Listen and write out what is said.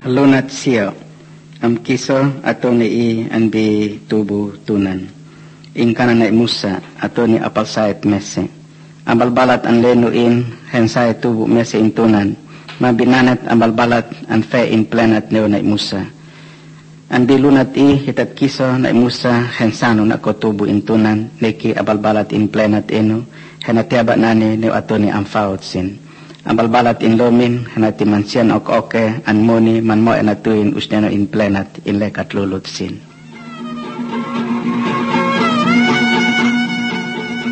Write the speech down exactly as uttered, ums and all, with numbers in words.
Lunat siya, am kiso ato ni i anbi tubo tunan. Ingkana na Musa ato ni apalsayat mese. Ambalbalat an lenuin hensay tubo mese intunan. Mabinanat ambalbalat an fe in planet neo na Musa. Andi lunat i hitat kiso na Musa hensano na ko tubo intunan. Neki abalbalat in planet eno. Henatiaba nani neo ato ni amfaot sin. Ambalbalat in lomin, hanati mansian ok oke, an moni man mo enatuin usneno in planet in lekat lulut sin.